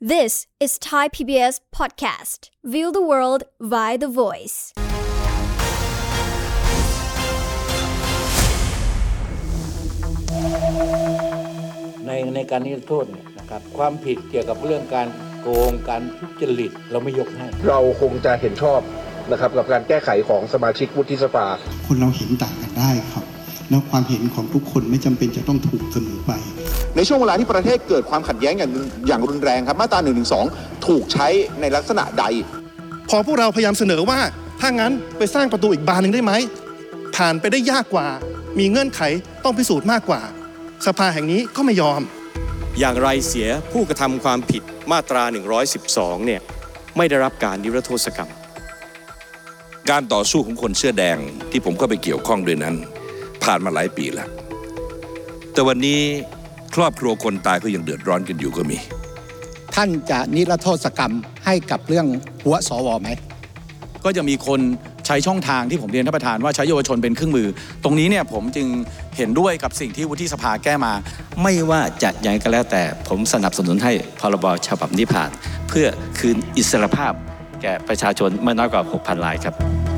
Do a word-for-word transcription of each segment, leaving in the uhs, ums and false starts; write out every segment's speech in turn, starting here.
This is Thai พี บี เอส podcast. View the world via the voice. ในในการนิรโทษเนี่ยนะครับความผิดเกี่ยวกับเรื่องการโกงการทุจริตเราไม่ยกให้เราคงจะเห็นชอบนะครับกับการแก้ไขของสมาชิกวุฒิสภาคนเราเห็นต่างกันได้ครับแล้วความเห็นของทุกคนไม่จำเป็นจะต้องถูกเสมอไปในช่วงเวลาที่ประเทศเกิดความขัดแย้งอย่างอย่างรุนแรงครับมาตราหนึ่งหนึ่งสองถูกใช้ในลักษณะใดพอพวกเราพยายามเสนอว่าถ้างั้นไปสร้างประตูอีกบานหนึ่งได้ไหมผ่านไปได้ยากกว่ามีเงื่อนไขต้องพิสูจน์มากกว่าสภาแห่งนี้ก็ไม่ยอมอย่างไรเสียผู้กระทำความผิดมาตราหนึ่งร้อยสิบสองเนี่ยไม่ได้รับการนิรโทษกรรมการต่อสู้ของคนเสื้อแดงที่ผมก็ไปเกี่ยวข้องด้วยนั้นผ่านมาหลายปีแล้วแต่วันนี้ครอบครัวคนตายก็ยังเดือดร้อนกันอยู่ก็มีท่านจะนิรโทษกรรมให้กับเรื่องหัวสวไหมก็จะมีคนใช้ช่องทางที่ผมเรียนท่านประธานว่าใช้เยาวชนเป็นเครื่องมือตรงนี้เนี่ยผมจึงเห็นด้วยกับสิ่งที่วุฒิสภาแก้มาไม่ว่าจะยังไงก็แล้วแต่ผมสนับสนุนให้พรบฉบับนี้ผ่านเพื่อคืนอิสรภาพแก่ประชาชนไม่น้อยกว่า หกพัน รายครับ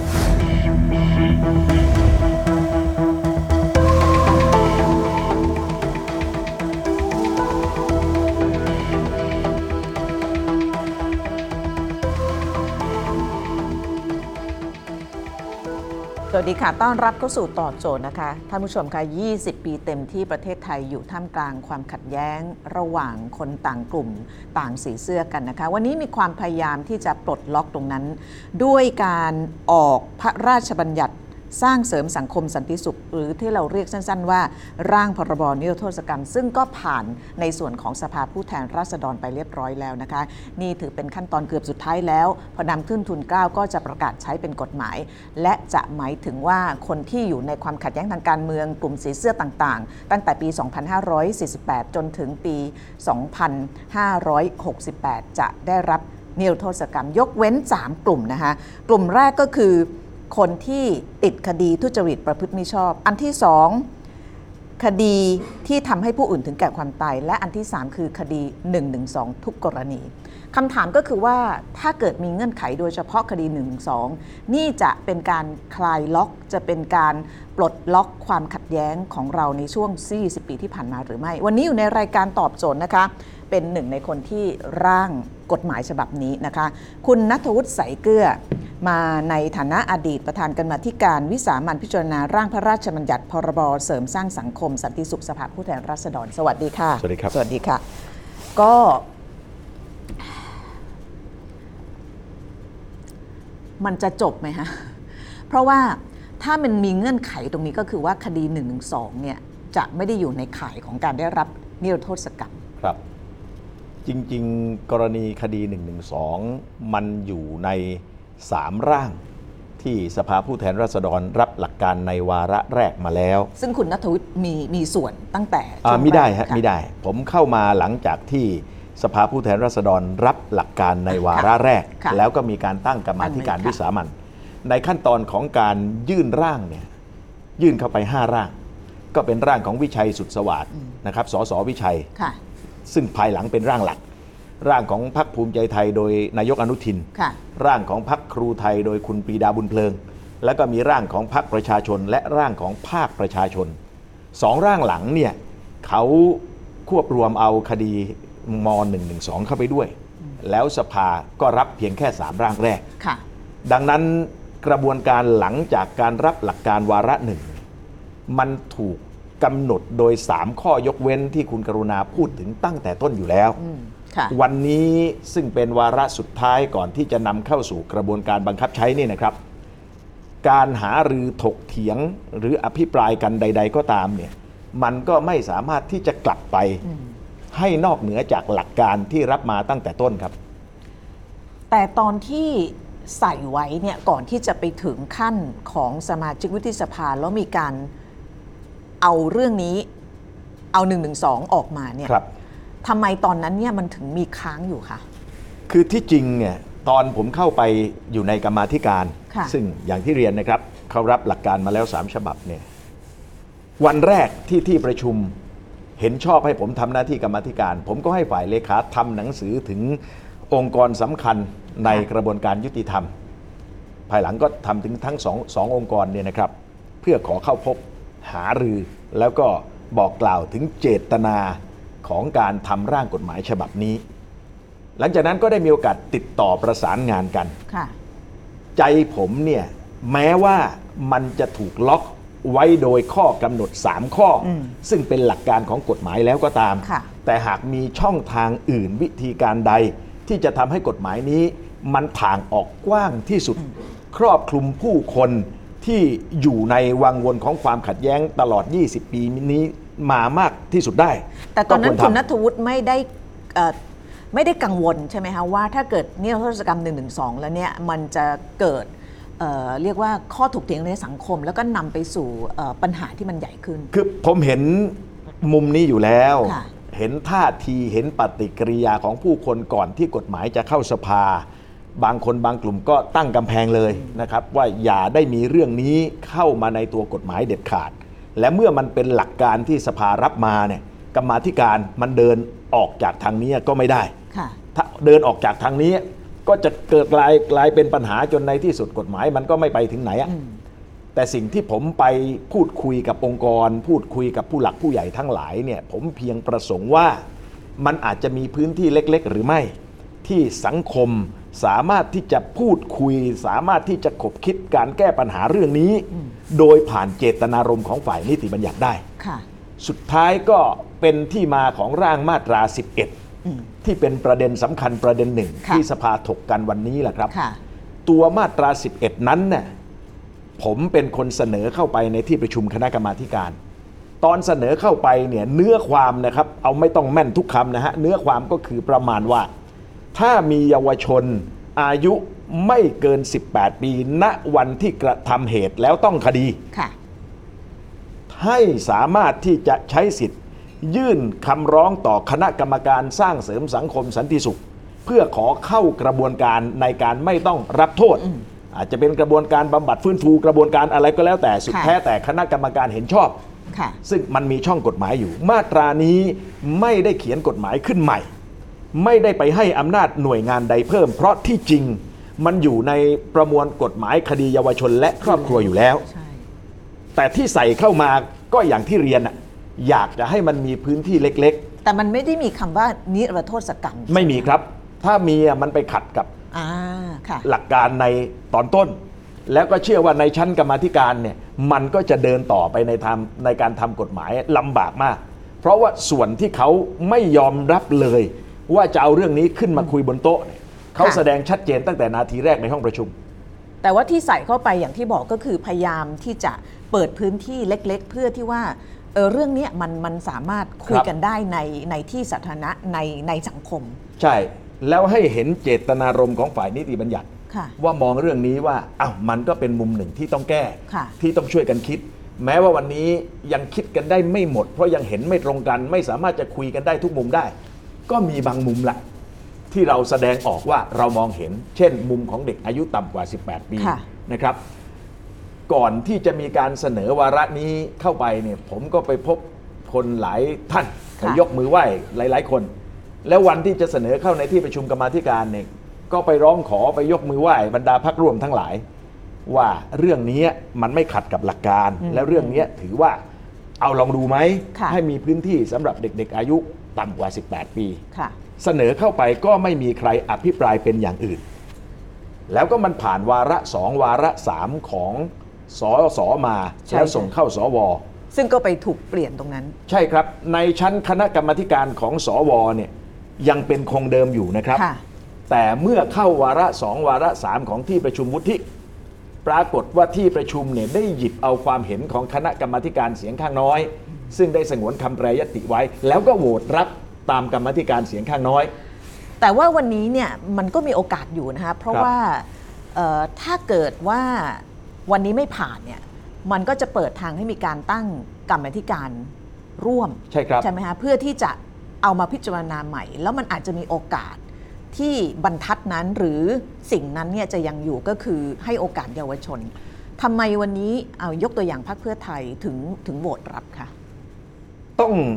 สวัสดีค่ะต้อนรับเข้าสู่ตอบโจทย์นะคะท่านผู้ชมค่ะยี่สิบปีเต็มที่ประเทศไทยอยู่ท่ามกลางความขัดแย้งระหว่างคนต่างกลุ่มต่างสีเสื้อกันนะคะวันนี้มีความพยายามที่จะปลดล็อกตรงนั้นด้วยการออกพระราชบัญญัติสร้างเสริมสังคมสันติสุขหรือที่เราเรียกสั้นๆว่าร่างพรบนิรโทษกรรมซึ่งก็ผ่านในส่วนของสภาผู้แทนราษฎรไปเรียบร้อยแล้วนะคะนี่ถือเป็นขั้นตอนเกือบสุดท้ายแล้วพอนำขึ้นทุนเกล้าก็จะประกาศใช้เป็นกฎหมายและจะหมายถึงว่าคนที่อยู่ในความขัดแย้งทางการเมืองกลุ่มสีเสื้อต่างๆตั้งแต่ปีสองพันห้าร้อยสี่สิบแปดจนถึงปีสองพันห้าร้อยหกสิบแปดจะได้รับนิรโทษกรรมยกเว้นสามกลุ่มนะคะกลุ่มแรกก็คือคนที่ติดคดีทุจริตประพฤติมิชอบอันที่สองคดีที่ทำให้ผู้อื่นถึงแก่ความตายและอันที่สามคือคดีหนึ่งหนึ่งสองทุกกรณีคำถามก็คือว่าถ้าเกิดมีเงื่อนไขโดยเฉพาะคดีหนึ่งหนึ่งสองนี่จะเป็นการคลายล็อกจะเป็นการปลดล็อกความขัดแย้งของเราในช่วงสี่สิบปีที่ผ่านมาหรือไม่วันนี้อยู่ในรายการตอบโจทย์นะคะเป็นหนึ่งในคนที่ร่างกฎหมายฉบับนี้นะคะคุณณัฐวุฒิ ใสเกลือมาในฐานะอดีตประธานกรรมาธิการวิสามัญพิจารณาร่างพระราชบัญญัติพรบเสริมสร้างสังคมสันติสุขสภาผู้แทนราษฎรสวัสดีค่ะสวัสดีครับสวัสดีค่ะก็มันจะจบไหมฮะเพราะว่าถ้ามันมีเงื่อนไขตรงนี้ก็คือว่าคดีหนึ่งหนึ่งสองเนี่ยจะไม่ได้อยู่ในข่ายของการได้รับนิรโทษกรรมครับจริงๆกรณีคดีหนึ่งหนึ่งสองมันอยู่ในสามร่างที่สภาผู้แทนราษฎรรับหลักการในวาระแรกมาแล้วซึ่งคุณณัฐวุฒิมีมีส่วนตั้งแต่ไม่ได้ฮะไม่ได้ผมเข้ามาหลังจากที่สภาผู้แทนราษฎรรับหลักการในวาระแรกแล้วก็มีการตั้งกรรมาธิการวิสามัญในขั้นตอนของการยื่นร่างเนี่ยยื่นเข้าไปห้าร่างก็เป็นร่างของวิชัยสุดสวัสดิ์นะครับสสวิชัยซึ่งภายหลังเป็นร่างหลักร่างของพรรคภูมิใจไทยโดยนายกอนุทินร่างของพรรคครูไทยโดยคุณปรีดาบุญเพลิงแล้วก็มีร่างของพรรคประชาชนและร่างของภาคประชาชนสองร่างหลังเนี่ยเขาควบรวมเอาคดีม หนึ่งหนึ่งสองเข้าไปด้วยแล้วสภาก็รับเพียงแค่สามร่างแรกดังนั้นกระบวนการหลังจากการรับหลักการวาระหนึ่งมันถูกกำหนดโดยสามข้อยกเว้นที่คุณกรุณาพูดถึงตั้งแต่ต้นอยู่แล้ววันนี้ซึ่งเป็นวาระสุดท้ายก่อนที่จะนำเข้าสู่กระบวนการบังคับใช้นี่นะครับการหารือถกเถียงหรืออภิปรายกันใดๆก็ตามเนี่ยมันก็ไม่สามารถที่จะกลับไปให้นอกเหนือจากหลักการที่รับมาตั้งแต่ต้นครับแต่ตอนที่ใส่ไว้เนี่ยก่อนที่จะไปถึงขั้นของสมาชิกวุฒิสภาแล้วมีการเอาเรื่องนี้เอาหนึ่งหนึ่งสองออกมาเนี่ยทำไมตอนนั้นเนี่ยมันถึงมีค้างอยู่คะคือที่จริงเนี่ยตอนผมเข้าไปอยู่ในกรรมาธิการซึ่งอย่างที่เรียนนะครับเขารับหลักการมาแล้วสามฉบับเนี่ยวันแรกที่ที่ประชุมเห็นชอบให้ผมทำหน้าที่กรรมาธิการ ผมก็ให้ฝ่ายเลขาทำหนังสือถึงองค์กรสำคัญในกระบวนการยุติธรรมภายหลังก็ทำถึงทั้งสองสององค์กรเนี่ยนะครับเพื่อขอเข้าพบหารือแล้วก็บอกกล่าวถึงเจตนาของการทำร่างกฎหมายฉบับนี้หลังจากนั้นก็ได้มีโอกาสติดต่อประสานงานกันใจผมเนี่ยแม้ว่ามันจะถูกล็อกไว้โดยข้อกำหนดสามข้อซึ่งเป็นหลักการของกฎหมายแล้วก็ตามแต่หากมีช่องทางอื่นวิธีการใดที่จะทำให้กฎหมายนี้มันถ่างออกกว้างที่สุดครอบคลุมผู้คนที่อยู่ในวังวนของความขัดแย้งตลอดยี่สิบปีนี้มามากที่สุดได้แต่ตอนนั้นคุณณัฐวุฒิไม่ได้ไม่ได้กังวลใช่ไหมคะว่าถ้าเกิดนิรโทษกรรมหนึ่งหนึ่งสองแล้วเนี่ยมันจะเกิด เอ่อ เรียกว่าข้อถกเถียงในสังคมแล้วก็นำไปสู่ปัญหาที่มันใหญ่ขึ้นคือผมเห็นมุมนี้อยู่แล้วเห็นท่าทีเห็นปฏิกิริยาของผู้คนก่อนที่กฎหมายจะเข้าสภาบางคนบางกลุ่มก็ตั้งกำแพงเลยนะครับว่าอย่าได้มีเรื่องนี้เข้ามาในตัวกฎหมายเด็ดขาดและเมื่อมันเป็นหลักการที่สภารับมาเนี่ยกรรมาธิการมันเดินออกจากทางนี้ก็ไม่ได้ถ้าเดินออกจากทางนี้ก็จะเกิดกลายกลายเป็นปัญหาจนในที่สุดกฎหมายมันก็ไม่ไปถึงไหนอ่ะแต่สิ่งที่ผมไปพูดคุยกับองค์กรพูดคุยกับผู้หลักผู้ใหญ่ทั้งหลายเนี่ยผมเพียงประสงค์ว่ามันอาจจะมีพื้นที่เล็กๆหรือไม่ที่สังคมสามารถที่จะพูดคุยสามารถที่จะขบคิดการแก้ปัญหาเรื่องนี้โดยผ่านเจตนารมณ์ของฝ่ายนิติบัญญัติได้สุดท้ายก็เป็นที่มาของร่างมาตราสิบเอ็ดที่เป็นประเด็นสำคัญประเด็นหนึ่งที่สภาถกกันวันนี้แหละครับตัวมาตราสิบเอ็ดนั้นเนี่ยผมเป็นคนเสนอเข้าไปในที่ประชุมคณะกรรมาธิการตอนเสนอเข้าไปเนี่ยเนื้อความนะครับเอาไม่ต้องแม่นทุกคำนะฮะเนื้อความก็คือประมาณว่าถ้ามีเยาวชนอายุไม่เกินสิบแปดปีณวันที่กระทำเหตุแล้วต้องคดีให้สามารถที่จะใช้สิทธิ์ยื่นคำร้องต่อคณะกรรมการสร้างเสริมสังคมสันติสุขเพื่อขอเข้ากระบวนการในการไม่ต้องรับโทษอาจจะเป็นกระบวนการบำบัดฟื้นฟูกระบวนการอะไรก็แล้วแต่สุดแท้แต่คณะกรรมการเห็นชอบซึ่งมันมีช่องกฎหมายอยู่มาตรานี้ไม่ได้เขียนกฎหมายขึ้นใหม่ไม่ได้ไปให้อำนาจหน่วยงานใดเพิ่มเพราะที่จริงมันอยู่ในประมวลกฎหมายคดีเยาวชนและครอบครัวอยู่แล้วแต่ที่ใส่เข้ามาก็อย่างที่เรียนอะอยากจะให้มันมีพื้นที่เล็กๆแต่มันไม่ได้มีคำว่านิรโทษกรรมไม่มีครับถ้ามีมันไปขัดกับหลักการในตอนต้นแล้วก็เชื่อว่าในชั้นกรรมาธิการเนี่ยมันก็จะเดินต่อไปในทำในการทำกฎหมายลำบากมากเพราะว่าส่วนที่เขาไม่ยอมรับเลยว่าจะเอาเรื่องนี้ขึ้นมาคุยบนโต๊ะเขาแสดงชัดเจนตั้งแต่นาทีแรกในห้องประชุมแต่ว่าที่ใส่เข้าไปอย่างที่บอกก็คือพยายามที่จะเปิดพื้นที่เล็กๆเพื่อที่ว่าเออเรื่องนี้มันมันสามารถคุยกันได้ในในที่สาธารณะในในสังคมใช่แล้วให้เห็นเจตนารมณ์ของฝ่ายนิติบัญญัติว่ามองเรื่องนี้ว่าอ้าวมันก็เป็นมุมหนึ่งที่ต้องแก้ที่ต้องช่วยกันคิดแม้ว่าวันนี้ยังคิดกันได้ไม่หมดเพราะยังเห็นไม่ตรงกันไม่สามารถจะคุยกันได้ทุกมุมได้ก็มีบางมุมแหละที่เราแสดงออกว่าเรามองเห็นเช่นมุมของเด็กอายุต่ำกว่าสิบแปดปีนะครับก่อนที่จะมีการเสนอวาระนี้เข้าไปเนี่ยผมก็ไปพบคนหลายท่านไปยกมือไหว้หลายๆคนแล้ววันที่จะเสนอเข้าในที่ประชุมกรรมาธิการเนี่ยก็ไปร้องขอไปยกมือไหว้บรรดาพรรคร่วมทั้งหลายว่าเรื่องนี้มันไม่ขัดกับหลักการและเรื่องนี้ถือว่าเอาลองดูไหมให้มีพื้นที่สำหรับเด็กๆอายุต่ำกว่าสิบแปดปีเสนอเข้าไปก็ไม่มีใครอภิปรายเป็นอย่างอื่นแล้วก็มันผ่านวาระสองวาระสามของสสมาแล้วส่งเข้าสวซึ่งก็ไปถูกเปลี่ยนตรงนั้นใช่ครับในชั้นคณะกรรมาการของสวเนี่ยยังเป็นคงเดิมอยู่นะครับแต่เมื่อเข้าวาระสองวาระสามของที่ประชุมวุฒิปรากฏว่าที่ประชุมเนี่ยได้หยิบเอาความเห็นของคณะกรรมาการเสียงข้างน้อยซึ่งได้สงวนคำแปรยติไว้แล้วก็โหวตรับตามกรรมาธิการเสียงข้างน้อยแต่ว่าวันนี้เนี่ยมันก็มีโอกาสอยู่นะคะเพราะว่าถ้าเกิดว่าวันนี้ไม่ผ่านเนี่ยมันก็จะเปิดทางให้มีการตั้งกรรมาธิการร่วมใช่ครับใช่ไหมคะเพื่อที่จะเอามาพิจารณาใหม่แล้วมันอาจจะมีโอกาสที่บรรทัดนั้นหรือสิ่งนั้นเนี่ยจะยังอยู่ก็คือให้โอกาสเยาวชนทำไมวันนี้เอายกตัวอย่างพรรคเพื่อไทยถึงถึงโหวตรับคะต้อง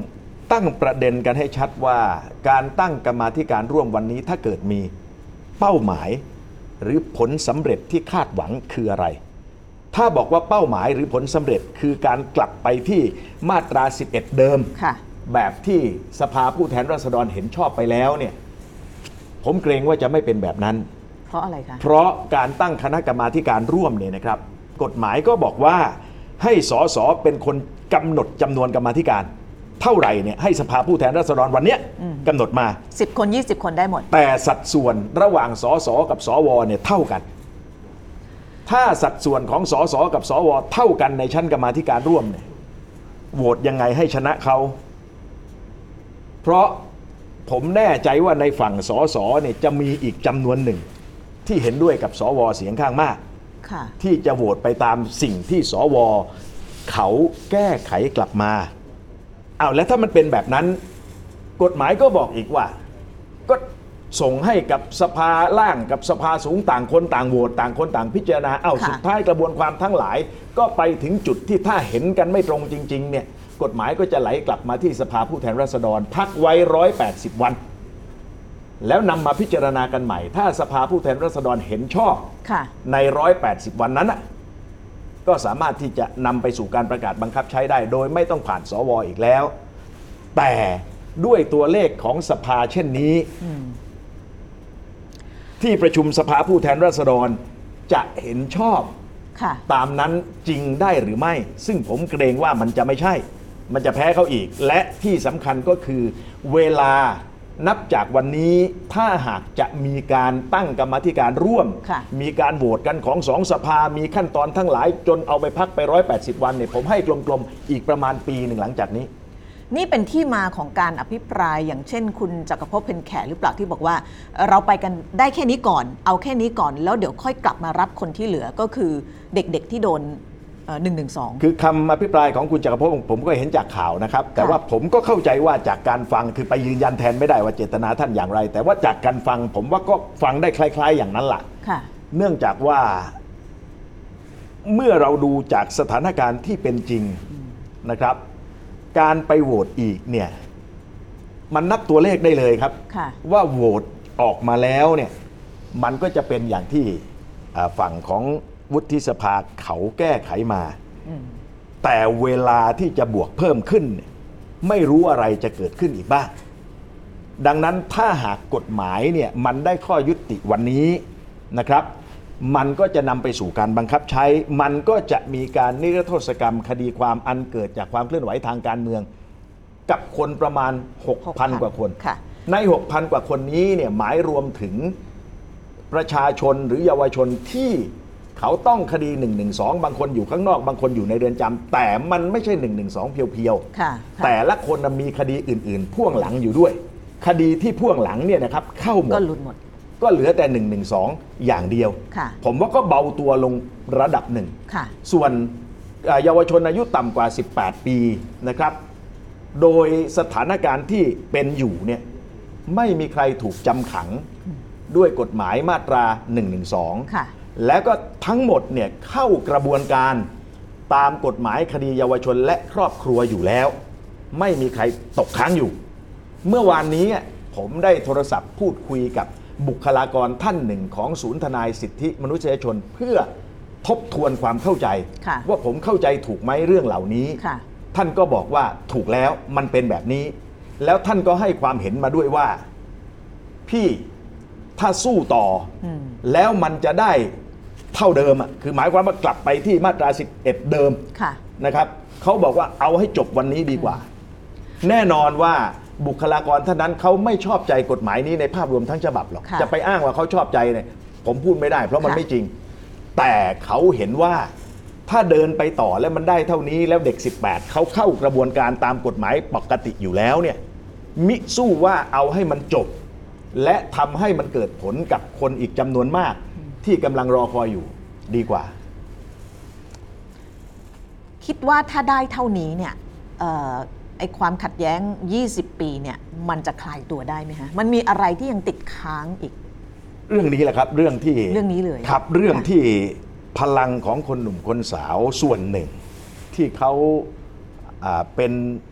ตั้งประเด็นกันให้ชัดว่าการตั้งกรรมาธิการร่วมวันนี้ถ้าเกิดมีเป้าหมายหรือผลสำเร็จที่คาดหวังคืออะไรถ้าบอกว่าเป้าหมายหรือผลสำเร็จคือการกลับไปที่มาตราสิบเอ็ดเดิมแบบที่สภาผู้แทนราษฎรเห็นชอบไปแล้วเนี่ยผมเกรงว่าจะไม่เป็นแบบนั้นเพราะอะไรคะเพราะการตั้งคณะกรรมาธิการร่วมเนี่ยนะครับกฎหมายก็บอกว่าให้สสเป็นคนกำหนดจำนวนกรรมาธิการเท่าไหร่เนี่ยให้สภาผู้แทนราษฎรวันนี้กำหนดมาสิบคนยี่สิบคนได้หมดแต่สัดส่วนระหว่างสสกับสวเนี่ยเท่ากันถ้าสัดส่วนของสสกับสวเท่ากันในชั้นกรรมาธิการร่วมเนี่ยโหวตยังไงให้ชนะเขาเพราะผมแน่ใจว่าในฝั่งสสเนี่ยจะมีอีกจำนวนหนึ่งที่เห็นด้วยกับสวเสียงข้างมากที่จะโหวตไปตามสิ่งที่สวเขาแก้ไขกลับมาเอาแล้วถ้ามันเป็นแบบนั้นกฎหมายก็บอกอีกว่าก็ส่งให้กับสภาล่างกับสภาสูงต่างคนต่างโหวตต่างคนต่างพิจารณาเอาสุดท้ายกระบวนความทั้งหลายก็ไปถึงจุดที่ถ้าเห็นกันไม่ตรงจริงๆเนี่ยกฎหมายก็จะไหลกลับมาที่สภาผู้แทนราษฎรพักไว้หนึ่งร้อยแปดสิบวันแล้วนำมาพิจารณากันใหม่ถ้าสภาผู้แทนราษฎรเห็นชอบในหนึ่งร้อยแปดสิบวันนั้นก็สามารถที่จะนำไปสู่การประกาศบังคับใช้ได้โดยไม่ต้องผ่านสวอีกแล้วแต่ด้วยตัวเลขของสภาเช่นนี้ที่ประชุมสภาผู้แทนราษฎรจะเห็นชอบตามนั้นจริงได้หรือไม่ซึ่งผมเกรงว่ามันจะไม่ใช่มันจะแพ้เขาอีกและที่สำคัญก็คือเวลานับจากวันนี้ถ้าหากจะมีการตั้งกรรมาธิการร่วมมีการโหวตกันของสองสภามีขั้นตอนทั้งหลายจนเอาไปพักไปหนึ่งร้อยแปดสิบวันเนี่ยผมให้กลมๆอีกประมาณปีหนึ่งหลังจากนี้นี่เป็นที่มาของการอภิปรายอย่างเช่นคุณจักรภพเพ็ญแขหรือเปล่าที่บอกว่าเราไปกันได้แค่นี้ก่อนเอาแค่นี้ก่อนแล้วเดี๋ยวค่อยกลับมารับคนที่เหลือก็คือเด็กๆที่โดนหนึ่งหนึ่งสองคือคำอภิปรายของคุณจักรภพผมก็เห็นจากข่าวนะครับแต่ว่าผมก็เข้าใจว่าจากการฟังคือไปยืนยันแทนไม่ได้ว่าเจตนาท่านอย่างไรแต่ว่าจากการฟังผมว่าก็ฟังได้คล้ายๆอย่างนั้นแหละเนื่องจากว่าเมื่อเราดูจากสถานการณ์ที่เป็นจริงนะครับการไปโหวตอีกเนี่ยมันนับตัวเลขได้เลยครับว่าโหวตออกมาแล้วเนี่ยมันก็จะเป็นอย่างที่ฝั่งของวุฒิสภาเขาแก้ไขมาแต่เวลาที่จะบวกเพิ่มขึ้นไม่รู้อะไรจะเกิดขึ้นอีกบ้างดังนั้นถ้าหากกฎหมายเนี่ยมันได้ข้อยุติวันนี้นะครับมันก็จะนำไปสู่การบังคับใช้มันก็จะมีการนิรโทษกรรมคดีความอันเกิดจากความเคลื่อนไหวทางการเมืองกับคนประมาณ หกพัน กว่าคนใน หกพัน กว่าคนนี้เนี่ยหมายรวมถึงประชาชนหรือเยาวชนที่เขาต้องคดีหนึ่งหนึ่งสองบางคนอยู่ข้างนอกบางคนอยู่ในเรือนจำแต่มันไม่ใช่หนึ่งหนึ่งสองเพียวๆแต่ละคนมีคดีอื่นๆพ่วงหลังอยู่ด้วยคดีที่พ่วงหลังเนี่ยนะครับเข้าหมดก็หลุดหมดก็เหลือแต่หนึ่งหนึ่งสองอย่างเดียวผมว่าก็เบาตัวลงระดับหนึ่งส่วนเยาวชนอายุต่ำกว่าสิบแปดปีนะครับโดยสถานการณ์ที่เป็นอยู่เนี่ยไม่มีใครถูกจำขังด้วยกฎหมายมาตราหนึ่งหนึ่งสองแล้วก็ทั้งหมดเนี่ยเข้ากระบวนการตามกฎหมายคดีเยาวชนและครอบครัวอยู่แล้วไม่มีใครตกค้างอยู่เมื่อวานนี้ผมได้โทรศัพท์พูดคุยกับบุคลากรท่านหนึ่งของศูนย์ทนายสิทธิมนุษยชนเพื่อทบทวนความเข้าใจว่าผมเข้าใจถูกไหมเรื่องเหล่านี้ท่านก็บอกว่าถูกแล้วมันเป็นแบบนี้แล้วท่านก็ให้ความเห็นมาด้วยว่าพี่ถ้าสู้ต่อแล้วมันจะได้เท่าเดิมอ่ะคือหมายความว่ากลับไปที่มาตราสิบเอ็ดเดิมนะครับเขาบอกว่าเอาให้จบวันนี้ดีกว่าแน่นอนว่าบุคลากรท่านนั้นเขาไม่ชอบใจกฎหมายนี้ในภาพรวมทั้งฉบับหรอกจะไปอ้างว่าเขาชอบใจเนี่ยผมพูดไม่ได้เพราะมันไม่จริงแต่เขาเห็นว่าถ้าเดินไปต่อแล้วมันได้เท่านี้แล้วเด็กสิบแปดเขาเข้ากระบวนการตามกฎหมายปกติอยู่แล้วเนี่ยมิสู้ว่าเอาให้มันจบและทำให้มันเกิดผลกับคนอีกจำนวนมากที่กำลังรอคอยอยู่ดีกว่าคิดว่าถ้าได้เท่านี้เนี่ยไอ้ความขัดแย้งยี่สิบปีเนี่ยมันจะคลายตัวได้ไหมฮะมันมีอะไรที่ยังติดค้างอีกเรื่องนี้แหละครับเรื่องที่เรื่องนี้เลยครับเรื่องที่พลังของคนหนุ่มคนสาวส่วนหนึ่งที่เขาเป็นผ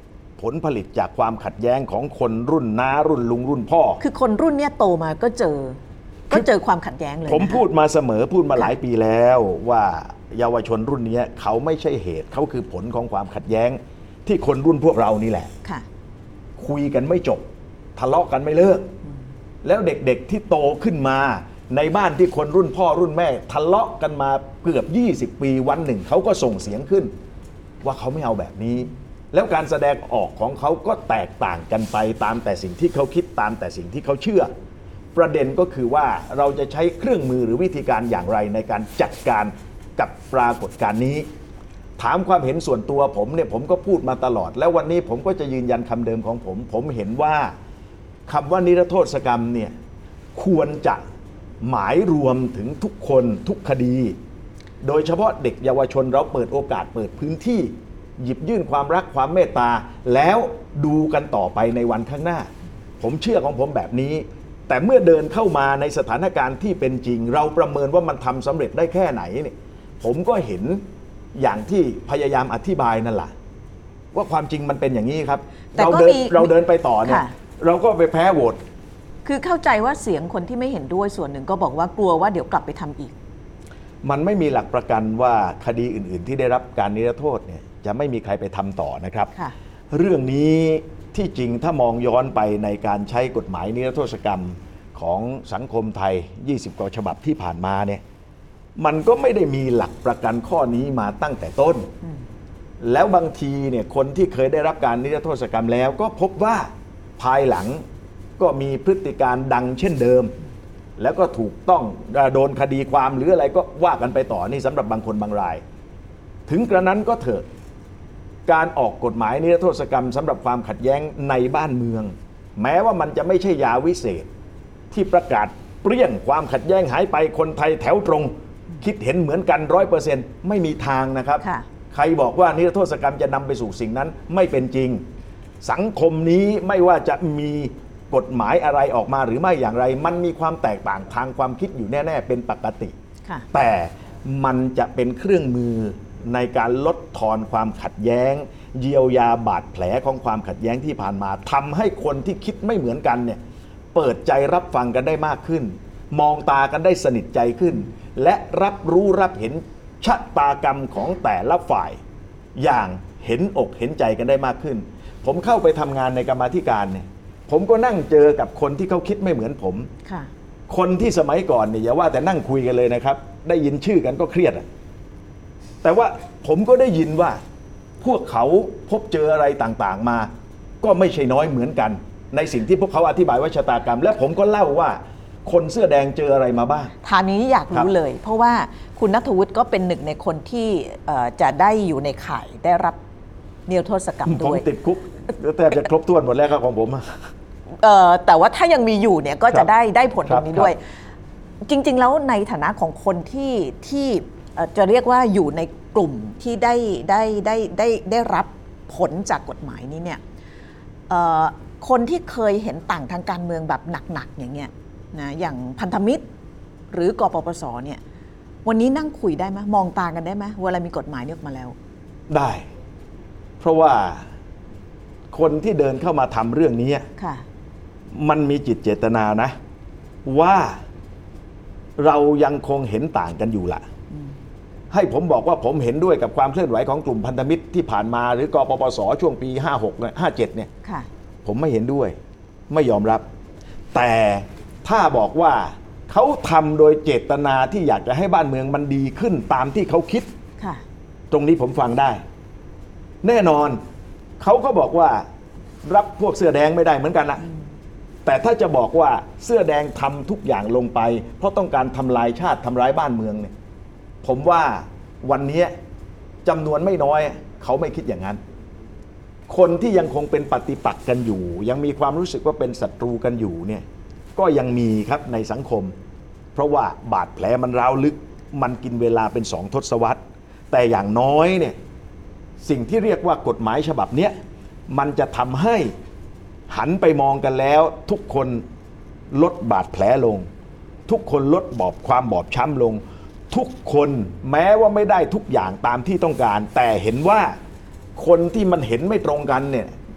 ผลผลิตจากความขัดแย้งของคนรุ่นน้ารุ่นลุงรุ่นพ่อคือคนรุ่นเนี้ยโตมาก็เจอก็เจอความขัดแย้งเลยผมพูดมาเสมอพูดมาหลายปีแล้วว่าเยาวชนรุ่นนี้เขาไม่ใช่เหตุเขาคือผลของความขัดแย้งที่คนรุ่นพวกเรานี่แหละคุยกันไม่จบทะเลาะกันไม่เลิกแล้วเด็กๆที่โตขึ้นมาในบ้านที่คนรุ่นพ่อรุ่นแม่ทะเลาะกันมาเกือบยี่สิบปีวันหนึ่งเขาก็ส่งเสียงขึ้นว่าเขาไม่เอาแบบนี้แล้วการแสดงออกของเขาก็แตกต่างกันไปตามแต่สิ่งที่เขาคิดตามแต่สิ่งที่เขาเชื่อประเด็นก็คือว่าเราจะใช้เครื่องมือหรือวิธีการอย่างไรในการจัดการกับปรากฏการณ์นี้ถามความเห็นส่วนตัวผมเนี่ยผมก็พูดมาตลอดแล้ววันนี้ผมก็จะยืนยันคำเดิมของผมผมเห็นว่าคำว่านิรโทษกรรมเนี่ยควรจะหมายรวมถึงทุกคนทุกคดีโดยเฉพาะเด็กเยาวชนเราเปิดโอกาสเปิดพื้นที่หยิบยื่นความรักความเมตตาแล้วดูกันต่อไปในวันข้างหน้าผมเชื่อของผมแบบนี้แต่เมื่อเดินเข้ามาในสถานการณ์ที่เป็นจริงเราประเมินว่ามันทำสำเร็จได้แค่ไหนเนี่ยผมก็เห็นอย่างที่พยายามอธิบายนั่นแหละว่าความจริงมันเป็นอย่างนี้ครับเราเดินเราเดินไปต่อเนี่ยเราก็ไปแพ้โหวตคือเข้าใจว่าเสียงคนที่ไม่เห็นด้วยส่วนหนึ่งก็บอกว่ากลัวว่าเดี๋ยวกลับไปทำอีกมันไม่มีหลักประกันว่าคดีอื่นๆที่ได้รับการนิรโทษเนี่ยจะไม่มีใครไปทำต่อนะครับเรื่องนี้ที่จริงถ้ามองย้อนไปในการใช้กฎหมายนิรโทษกรรมของสังคมไทยยี่สิบกว่าฉบับที่ผ่านมาเนี่ยมันก็ไม่ได้มีหลักประกันข้อนี้มาตั้งแต่ต้นแล้วบางทีเนี่ยคนที่เคยได้รับการนิรโทษกรรมแล้วก็พบว่าภายหลังก็มีพฤติการดังเช่นเดิมแล้วก็ถูกต้องโดนคดีความหรืออะไรก็ว่ากันไปต่อนี่สำหรับบางคนบางรายถึงกระนั้นก็เถอะการออกกฎหมายนิรโทษกรรมสำหรับความขัดแย้งในบ้านเมืองแม้ว่ามันจะไม่ใช่ยาวิเศษที่ประกาศเปรี้ยงความขัดแย้งหายไปคนไทยแถวตรงคิดเห็นเหมือนกันร้อยเปอร์เซ็นต์ไม่มีทางนะครับใครบอกว่านิรโทษกรรมจะนำไปสู่สิ่งนั้นไม่เป็นจริงสังคมนี้ไม่ว่าจะมีกฎหมายอะไรออกมาหรือไม่อย่างไรมันมีความแตกต่างทางความคิดอยู่แน่ๆเป็นปกติแต่มันจะเป็นเครื่องมือในการลดทอนความขัดแย้งเยียวยาบาดแผลของความขัดแย้งที่ผ่านมาทำให้คนที่คิดไม่เหมือนกันเนี่ยเปิดใจรับฟังกันได้มากขึ้นมองตากันได้สนิทใจขึ้นและรับรู้รับเห็นชะตากรรมของแต่ละฝ่ายอย่างเห็นอกเห็นใจกันได้มากขึ้นผมเข้าไปทำงานในกรรมาธิการเนี่ยผมก็นั่งเจอกับคนที่เขาคิดไม่เหมือนผมคนที่สมัยก่อนเนี่ยอย่าว่าแต่นั่งคุยกันเลยนะครับได้ยินชื่อกันก็เครียดแต่ว่าผมก็ได้ยินว่าพวกเขาพบเจออะไรต่างๆมาก็ไม่ใช่น้อยเหมือนกันในสิ่งที่พวกเขาอธิบายว่าชะตากรรมและผมก็เล่าว่าคนเสื้อแดงเจออะไรมาบ้างทางนี้อยากรู้เลยเพราะว่าคุณณัฐวุฒิก็เป็นหนึ่งในคนที่จะได้อยู่ในข่ายได้รับนิรโทษกรรมด้วยผมติดคุกแทบจะครบถ้วนหมดแล้วครับของผมแต่ว่าถ้ายังมีอยู่เนี่ยก็จะได้ได้ผลตรงนี้ด้วยจริงๆแล้วในฐานะของคนที่ที่จะเรียกว่าอยู่ในกลุ่มที่ได้ได้ได้ได้ได้รับผลจากกฎหมายนี้เนี่ยคนที่เคยเห็นต่างทางการเมืองแบบหนักๆอย่างเงี้ยนะอย่างพันธมิตรหรือกปปสเนี่ยวันนี้นั่งคุยได้ไหมมองตากันได้ไหมเวลามีกฎหมายนี้ออกมาแล้วได้เพราะว่าคนที่เดินเข้ามาทำเรื่องนี้มันมีจิตเจตนานะว่าเรายังคงเห็นต่างกันอยู่ละให้ผมบอกว่าผมเห็นด้วยกับความเคลื่อนไหวของกลุ่มพันธมิตรที่ผ่านมาหรือกปปสช่วงปีห้าหกเนี่ยห้าเจ็ดเนี่ยผมไม่เห็นด้วยไม่ยอมรับแต่ถ้าบอกว่าเขาทำโดยเจตนาที่อยากจะให้บ้านเมืองมันดีขึ้นตามที่เขาคิดตรงนี้ผมฟังได้แน่นอนเขาก็บอกว่ารับพวกเสื้อแดงไม่ได้เหมือนกันละแต่ถ้าจะบอกว่าเสื้อแดงทำทุกอย่างลงไปเพราะต้องการทำลายชาติทำร้ายบ้านเมืองเนี่ยผมว่าวันนี้จำนวนไม่น้อยเขาไม่คิดอย่างนั้นคนที่ยังคงเป็นปฏิปักษ์กันอยู่ยังมีความรู้สึกว่าเป็นศัตรูกันอยู่เนี่ยก็ยังมีครับในสังคมเพราะว่าบาดแผลมันร้าวลึกมันกินเวลาเป็นสองทศวรรษแต่อย่างน้อยเนี่ยสิ่งที่เรียกว่ากฎหมายฉบับนี้มันจะทำให้หันไปมองกันแล้วทุกคนลดบาดแผลลงทุกคนลดบอบความบอบช้ำลงทุกคนแม้ว่าไม่ได้ทุกอย่างตามที่ต้องการแต่เห็นว่าคนที่มันเห็นไม่ตรงกันเนี่ย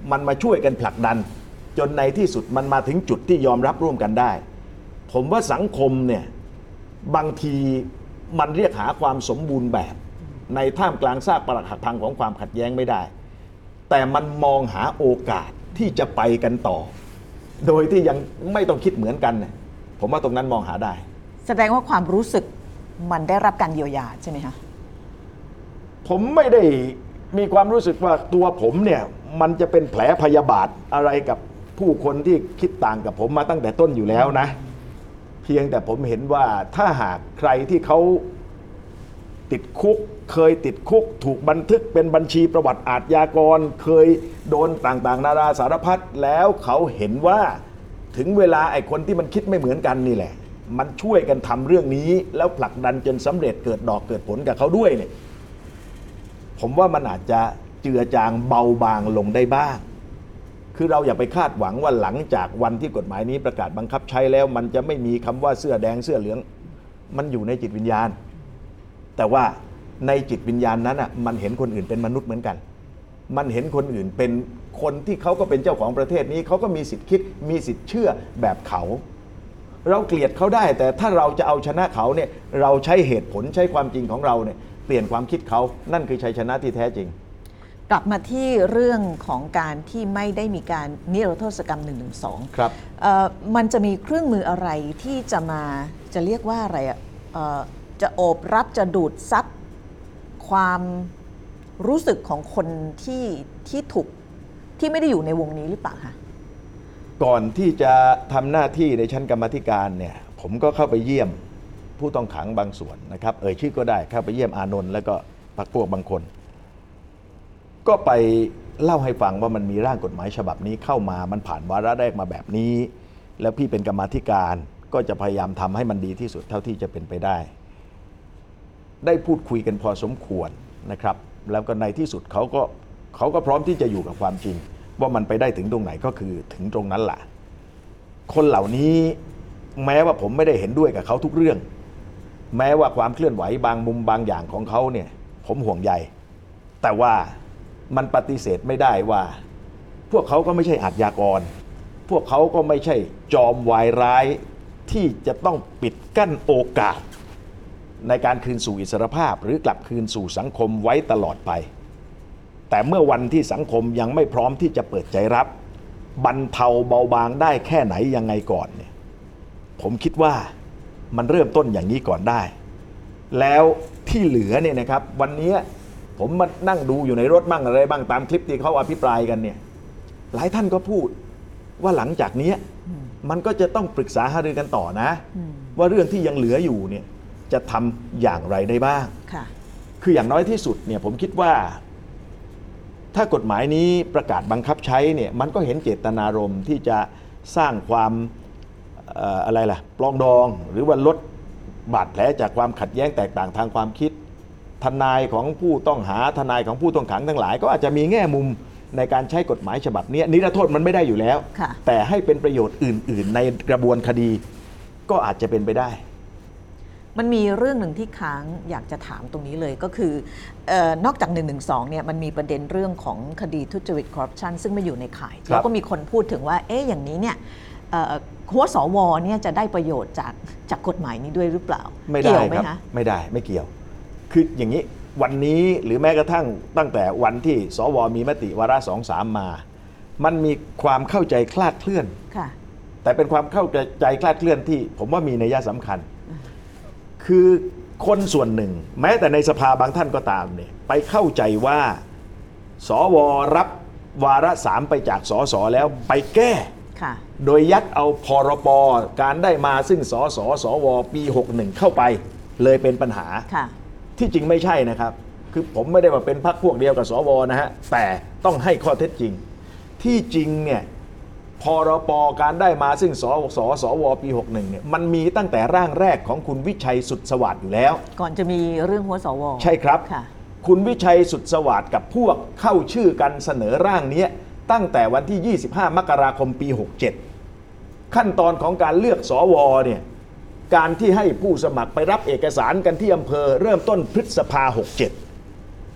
มันมาช่วยกันผลักดันจนในที่สุดมันมาถึงจุดที่ยอมรับร่วมกันได้ผมว่าสังคมเนี่ยบางทีมันเรียกหาความสมบูรณ์แบบในท่ามกลางซากปรักหักพังของความขัดแย้งไม่ได้แต่มันมองหาโอกาสที่จะไปกันต่อโดยที่ยังไม่ต้องคิดเหมือนกันเนี่ยผมว่าตรงนั้นมองหาได้แสดงว่าความรู้สึกมันได้รับการเยียวยาใช่ไหมคะผมไม่ได้มีความรู้สึกว่าตัวผมเนี่ยมันจะเป็นแผลพยาบาทอะไรกับผู้คนที่คิดต่างกับผมมาตั้งแต่ต้นอยู่แล้วนะเพียงแต่ผมเห็นว่าถ้าหากใครที่เขาติดคุกเคยติดคุกถูกบันทึกเป็นบัญชีประวัติอาชญากรเคยโดนต่างๆนานาสารพัดแล้วเขาเห็นว่าถึงเวลาไอ้คนที่มันคิดไม่เหมือนกันนี่แหละมันช่วยกันทำเรื่องนี้แล้วผลักดันจนสำเร็จเกิดดอกเกิดผลกับเขาด้วยเนี่ยผมว่ามันอาจจะเจือจางเบาบางลงได้บ้างคือเราอย่าไปคาดหวังว่าหลังจากวันที่กฎหมายนี้ประกาศบังคับใช้แล้วมันจะไม่มีคำว่าเสื้อแดงเสื้อเหลืองมันอยู่ในจิตวิญญาณแต่ว่าในจิตวิญญาณนั้นอ่ะมันเห็นคนอื่นเป็นมนุษย์เหมือนกันมันเห็นคนอื่นเป็นคนที่เขาก็เป็นเจ้าของประเทศนี้เขาก็มีสิทธิ์คิดมีสิทธิ์เชื่อแบบเขาเราเกลียดเขาได้แต่ถ้าเราจะเอาชนะเขาเนี่ยเราใช้เหตุผลใช้ความจริงของเราเนี่ยเปลี่ยนความคิดเขานั่นคือชัยชนะที่แท้จริงกลับมาที่เรื่องของการที่ไม่ได้มีการนิรโทษกรรมหนึ่งหนึ่งสองครับมันจะมีเครื่องมืออะไรที่จะมาจะเรียกว่าอะไรอ่ะจะโอบรับจะดูดซับความรู้สึกของคนที่ที่ถูกที่ไม่ได้อยู่ในวงนี้หรือเปล่าคะก่อนที่จะทำหน้าที่ในชั้นกรรมาธิการเนี่ยผมก็เข้าไปเยี่ยมผู้ต้องขังบางส่วนนะครับเอ่ยชื่อก็ได้เข้าไปเยี่ยมอานนท์แล้วก็พรรคพวกบางคนก็ไปเล่าให้ฟังว่ามันมีร่างกฎหมายฉบับนี้เข้ามามันผ่านวาระแรกมาแบบนี้แล้วพี่เป็นกรรมาธิการก็จะพยายามทำให้มันดีที่สุดเท่าที่จะเป็นไปได้ได้พูดคุยกันพอสมควรนะครับแล้วก็ในที่สุดเขาก็เขาก็พร้อมที่จะอยู่กับความจริงว่ามันไปได้ถึงตรงไหนก็คือถึงตรงนั้นแหละคนเหล่านี้แม้ว่าผมไม่ได้เห็นด้วยกับเขาทุกเรื่องแม้ว่าความเคลื่อนไหวบางมุมบางอย่างของเขาเนี่ยผมห่วงใยแต่ว่ามันปฏิเสธไม่ได้ว่าพวกเขาก็ไม่ใช่อาชญากรพวกเขาก็ไม่ใช่จอมวายร้ายที่จะต้องปิดกั้นโอกาสในการคืนสู่อิสรภาพหรือกลับคืนสู่สังคมไว้ตลอดไปแต่เมื่อวันที่สังคมยังไม่พร้อมที่จะเปิดใจรับบรรเทาเบาบางได้แค่ไหนยังไงก่อนเนี่ยผมคิดว่ามันเริ่มต้นอย่างนี้ก่อนได้แล้วที่เหลือเนี่ยนะครับวันนี้ผมมานั่งดูอยู่ในรถบ้างอะไรบ้างตามคลิปที่เขาอภิปรายกันเนี่ยหลายท่านก็พูดว่าหลังจากนี้มันก็จะต้องปรึกษาหารือกันต่อนะว่าเรื่องที่ยังเหลืออยู่เนี่ยจะทำอย่างไรได้บ้างคืออย่างน้อยที่สุดเนี่ยผมคิดว่าถ้ากฎหมายนี้ประกาศบังคับใช้เนี่ยมันก็เห็นเจตนารมณ์ที่จะสร้างความเอ่ออะไรล่ะปลองดองหรือว่าลดบาดแผลจากความขัดแย้งแตกต่างทางความคิดทนายของผู้ต้องหาทนายของผู้ต้องขังทั้งหลายก็อาจจะมีแง่มุมในการใช้กฎหมายฉบับนี้นิรโทษมันไม่ได้อยู่แล้วแต่ให้เป็นประโยชน์อื่นๆในกระบวนคดีก็อาจจะเป็นไปได้มันมีเรื่องหนึ่งที่ค้างอยากจะถามตรงนี้เลยก็คือเอ่อนอกจากหนึ่งหนึ่งสองเนี่ยมันมีประเด็นเรื่องของคดีทุจริตคอร์รัปชันซึ่งไม่อยู่ในข่ายแล้วก็มีคนพูดถึงว่าเอ๊ะอย่างนี้เนี่ยหัวสวเนี่ยจะได้ประโยชน์จากจากกฎหมายนี้ด้วยหรือเปล่าไม่ได้ครับไม่ได้ไม่เกี่ยวคืออย่างนี้วันนี้หรือแม้กระทั่งตั้งแต่วันที่สวมีมติวาระสองสามมามันมีความเข้าใจคลาดเคลื่อนแต่เป็นความเข้าใจคลาดเคลื่อนที่ผมว่ามีนัยสำคัญคือคนส่วนหนึ่งแม้แต่ในสภาบางท่านก็ตามเนี่ยไปเข้าใจว่าสวรับวาระสามไปจากสสแล้วไปแก้โดยยัดเอาพรบการได้มาซึ่งสสสวปีหกสิบเอ็ดเข้าไปเลยเป็นปัญหาที่จริงไม่ใช่นะครับคือผมไม่ได้ว่าเป็นพรรคพวกเดียวกับสวนะฮะแต่ต้องให้ข้อเท็จจริงที่จริงเนี่ยพรบการได้มาซึ่งสสสวปีหกสิบเอ็ดเนี่ยมันมีตั้งแต่ร่างแรกของคุณวิชัยสุดสวัสดิ์อยู่แล้วก่อนจะมีเรื่องหัวสวใช่ครับคุณวิชัยสุดสวัสดิ์กับพวกเข้าชื่อกันเสนอร่างนี้ตั้งแต่วันที่ยี่สิบห้ามกราคมปีหกสิบเจ็ดขั้นตอนของการเลือกสวเนี่ยการที่ให้ผู้สมัครไปรับเอกสารกันที่อำเภอเริ่มต้นพฤษภาหกสิบเจ็ด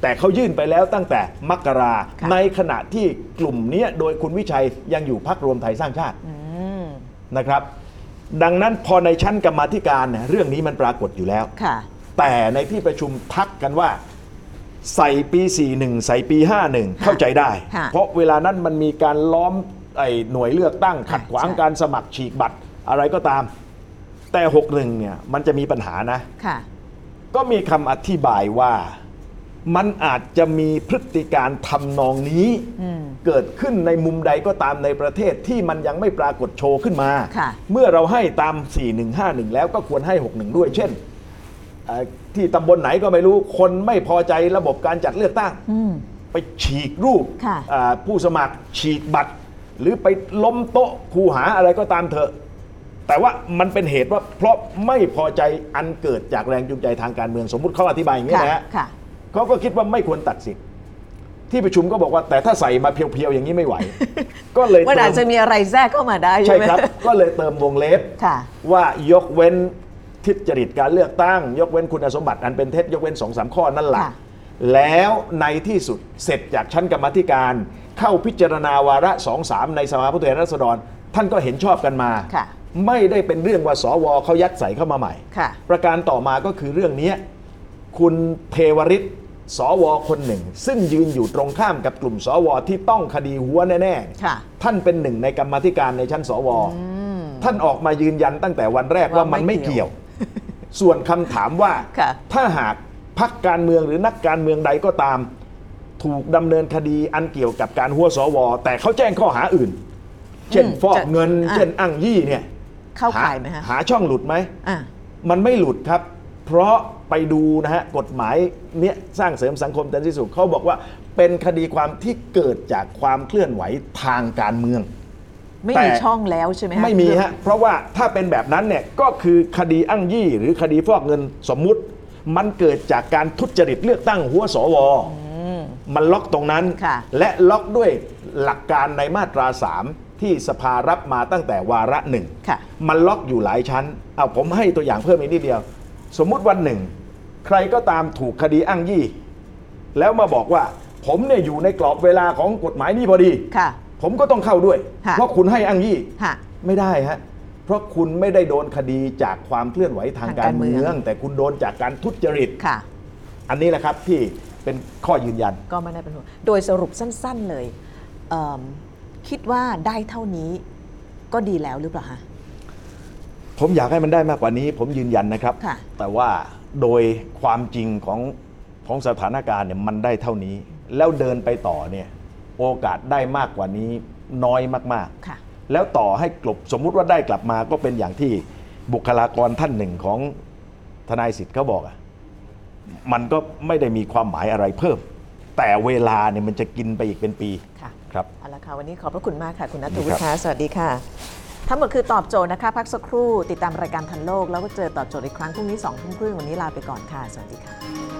แต่เขายื่นไปแล้วตั้งแต่มกราในขณะที่กลุ่มนี้โดยคุณวิชัยยังอยู่พรรครวมไทยสร้างชาตินะครับดังนั้นพอในชั้นกรรมาธิการเนี่ยเรื่องนี้มันปรากฏอยู่แล้วแต่ในที่ประชุมทักกันว่าใส่ปีสี่สิบเอ็ดใส่ปีห้าสิบเอ็ดเข้าใจได้เพราะเวลานั้นมันมีการล้อมไอ้หน่วยเลือกตั้งขัดขวางการสมัครฉีกบัตรอะไรก็ตามแต่หกสิบเอ็ดเนี่ยมันจะมีปัญหานะก็มีคำอธิบายว่ามันอาจจะมีพฤติการทำนองนี้เกิดขึ้นในมุมใดก็ตามในประเทศที่มันยังไม่ปรากฏโชว์ขึ้นมาเมื่อเราให้ตามสี่หนึ่งห้าหนึ่งแล้วก็ควรให้หกสิบเอ็ดด้วยเช่นที่ตำบลไหนก็ไม่รู้คนไม่พอใจระบบการจัดเลือกตั้งไปฉีกรูปผู้สมัครฉีกบัตรหรือไปล้มโต๊ะคูหาอะไรก็ตามเถอะแต่ว่ามันเป็นเหตุว่าเพราะไม่พอใจอันเกิดจากแรงจูงใจทางการเมืองสมมุติเขาอธิบายอย่างนี้นะฮะเขาก็คิดว่าไม่ควรตัดสิทธิ์ที่ประชุมก็บอกว่าแต่ถ้าใส่มาเพียวๆอย่างนี้ไม่ไหวก็เลยมันอาจจะมีอะไรแทรกเข้ามาได้ใช่ครับก็เลยเติมวงเล็บว่ายกเว้นทุจริตการเลือกตั้งยกเว้นคุณสมบัติอันเป็นเท็จยกเว้น สองสาม ข้อนั่นแหละแล้วในที่สุดเสร็จจากชั้นกรรมาธิการเข้าพิจารณาวาระ สอง สาม ในสภาผู้แทนราษฎรท่านก็เห็นชอบกันมาไม่ได้เป็นเรื่องว่าสวเขายัดใส่เข้ามาใหม่ประการต่อมาก็คือเรื่องนี้คุณเทวฤทธิ์สวคนหนึ่งซึ่งยืนอยู่ตรงข้ามกับกลุ่มสวที่ต้องคดีหัวแน่ๆท่านเป็นหนึ่งในกรรมาธิการในชั้นสวท่านออกมายืนยันตั้งแต่วันแรกว่ามันไม่เกี่ยวส่วนคำถามว่าถ้าหากพรรคการเมืองหรือนักการเมืองใดก็ตามถูกดำเนินคดีอันเกี่ยวกับการหัวสวแต่เขาแจ้งข้อหาอื่นเช่นฟอกเงินเช่นอ้างยี่เนี่ยเข้าข่ายไหมฮะหาช่องหลุดไหมมันไม่หลุดครับเพราะไปดูนะฮะกฎหมายเนี้ยสร้างเสริมสังคมสันติสุขเขาบอกว่าเป็นคดีความที่เกิดจากความเคลื่อนไหวทางการเมืองไม่มีช่องแล้วใช่ไหมฮะไม่มีฮะเพราะว่าถ้าเป็นแบบนั้นเนี่ยก็คือคดีอ้างยี่หรือคดีฟอกเงินสมมุติมันเกิดจากการทุจริตเลือกตั้งหัวสวมันล็อกตรงนั้นและล็อกด้วยหลักการในมาตราสามที่สภารับมาตั้งแต่วาระหนึ่งมันล็อกอยู่หลายชั้นเอาผมให้ตัวอย่างเพิ่มอีกนิดเดียวสมมุติวันหนึ่งใครก็ตามถูกคดีอ้างยี่แล้วมาบอกว่าผมเนี่ยอยู่ในกรอบเวลาของกฎหมายนี้พอดีผมก็ต้องเข้าด้วยเพราะคุณให้อ้างยี่ไม่ได้ฮะเพราะคุณไม่ได้โดนคดีจากความเคลื่อนไหวทางการเมืองแต่คุณโดนจากการทุจริตอันนี้แหละครับที่เป็นข้อยืนยันก็ไม่ได้เป็นห่วงโดยสรุปสั้นๆเลยเอ่อคิดว่าได้เท่านี้ก็ดีแล้วหรือเปล่าฮะผมอยากให้มันได้มากกว่านี้ผมยืนยันนะครับแต่ว่าโดยความจริงของของสถานการณ์เนี่ยมันได้เท่านี้แล้วเดินไปต่อเนี่ยโอกาสได้มากกว่านี้น้อยมากๆแล้วต่อให้กลบสมมุติว่าได้กลับมาก็เป็นอย่างที่บุคลากรท่านหนึ่งของทนายสิทธิ์เขาบอกอ่ะมันก็ไม่ได้มีความหมายอะไรเพิ่มแต่เวลาเนี่ยมันจะกินไปอีกเป็นปีครับเอาละค่ะวันนี้ขอบพระคุณมากค่ะคุณณัฐวุฒิค่ะสวัสดีค่ะทั้งหมดคือตอบโจทย์นะคะพักสักครู่ติดตามรายการทันโลกแล้วก็เจอตอบโจทย์อีกครั้งพรุ่งนี้สองทุ่มครึ่งวันนี้ลาไปก่อนค่ะสวัสดีค่ะ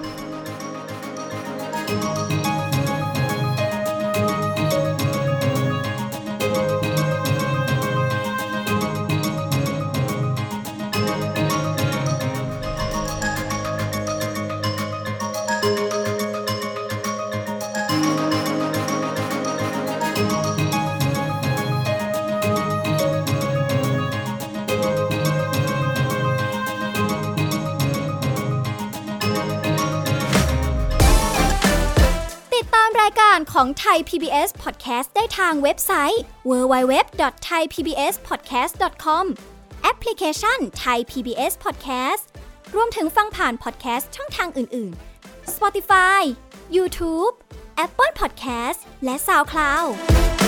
รายการของไทย พี บี เอส Podcast ได้ทางเว็บไซต์ ดับเบิลยู ดับเบิลยู ดับเบิลยู ดอท ไทย พี บี เอส พอดแคสต์ ดอท คอม แอปพลิเคชัน Thai พี บี เอส Podcast รวมถึงฟังผ่าน podcast ช่องทางอื่นๆ Spotify YouTube Apple Podcast และ SoundCloud